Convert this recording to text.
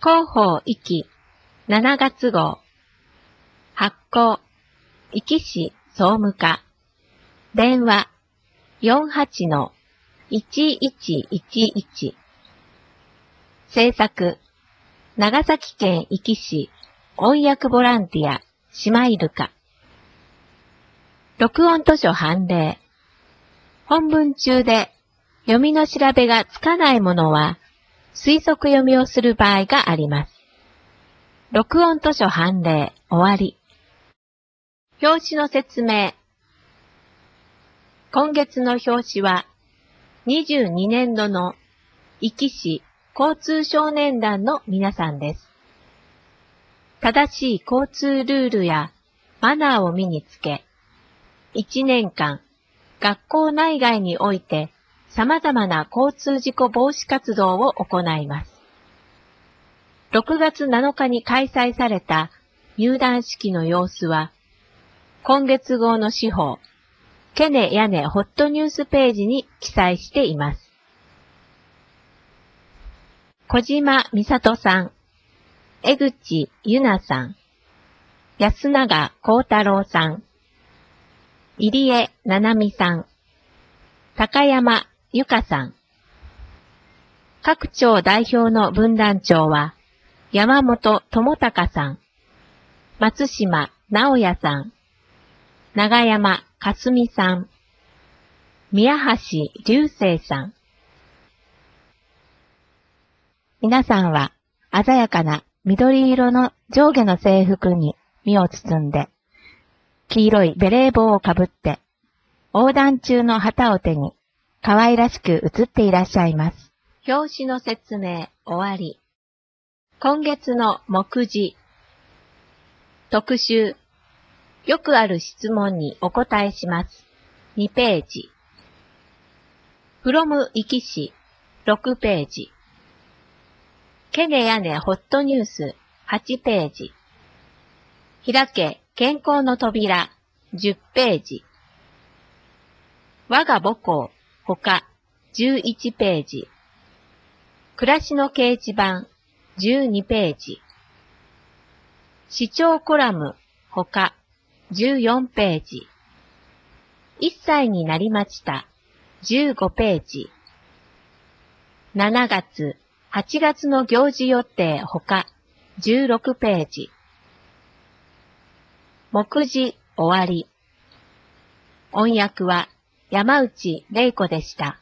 広報壱岐7月号発行壱岐市総務課電話 48-1111 制作長崎県壱岐市音訳ボランティアシマイルカ録音図書判例本文中で読みの調べがつかないものは推測読みをする場合があります。録音図書判例終わり。表紙の説明。今月の表紙は22年度の壱岐市交通少年団の皆さんです。正しい交通ルールやマナーを身につけ、1年間学校内外において様々な交通事故防止活動を行います。6月7日に開催された入団式の様子は、今月号の誌報、ケネヤネホットニュースページに記載しています。小島美里さん、江口ゆなさん、安永幸太郎さん、入江七海さん、高山由香さん。各庁代表の分団長は、山本智隆さん、松島直也さん、長山かすみさん、宮橋隆生さん。皆さんは鮮やかな緑色の上下の制服に身を包んで、黄色いベレー帽をかぶって、横断中の旗を手に可愛らしく写っていらっしゃいます。表紙の説明終わり。今月の目次。特集。よくある質問にお答えします。2ページ。from 壱岐市6ページ。ケネヤネホットニュース8ページ。開け健康の扉10ページ。我が母校他11ページ。暮らしの掲示板12ページ。市長コラム他14ページ。1歳になりました15ページ。7月、8月の行事予定他16ページ。目次終わり。音訳は山内玲子でした。